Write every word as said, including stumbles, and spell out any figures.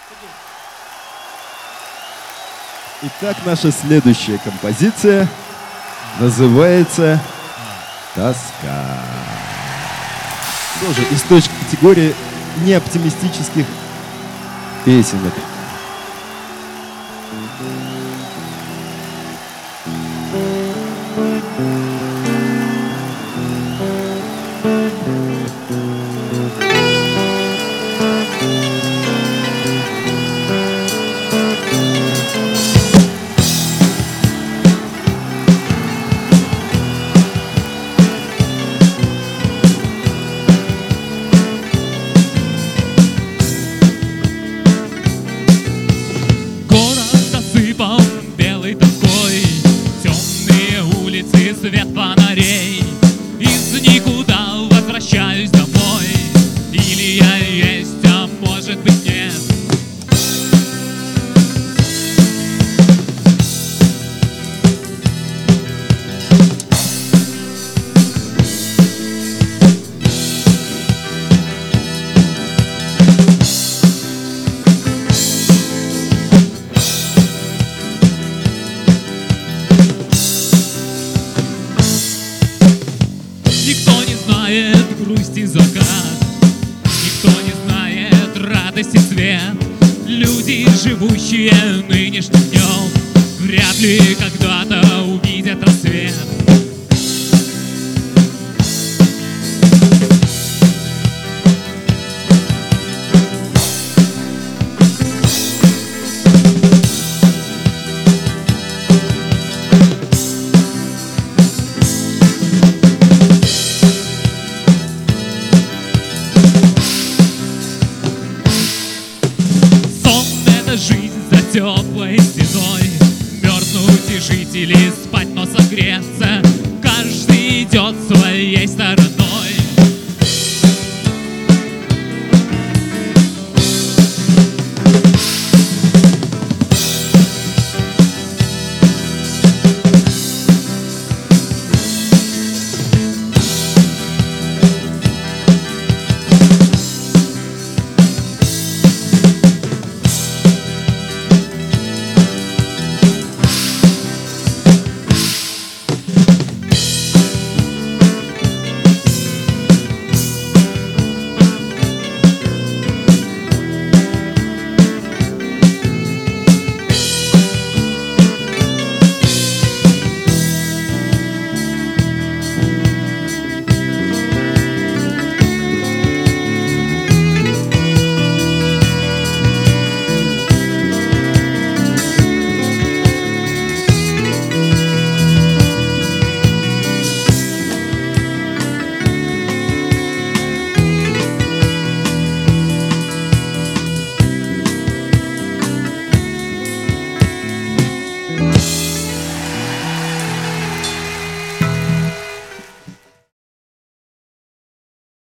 Итак, наша следующая композиция называется «Тоска». Тоже из той же категории неоптимистических песенок. Свет фонарей, из никуда возвращаюсь домой. Или я есть, а может быть нет. Никто не знает грусти закат, никто не знает радости цвет. Люди, живущие нынешним днем, вряд ли когда-то увидят рассвет. Жизнь за теплой стеной, мерзнуть и жить или спать, но согреться. Каждый идет своей стороной.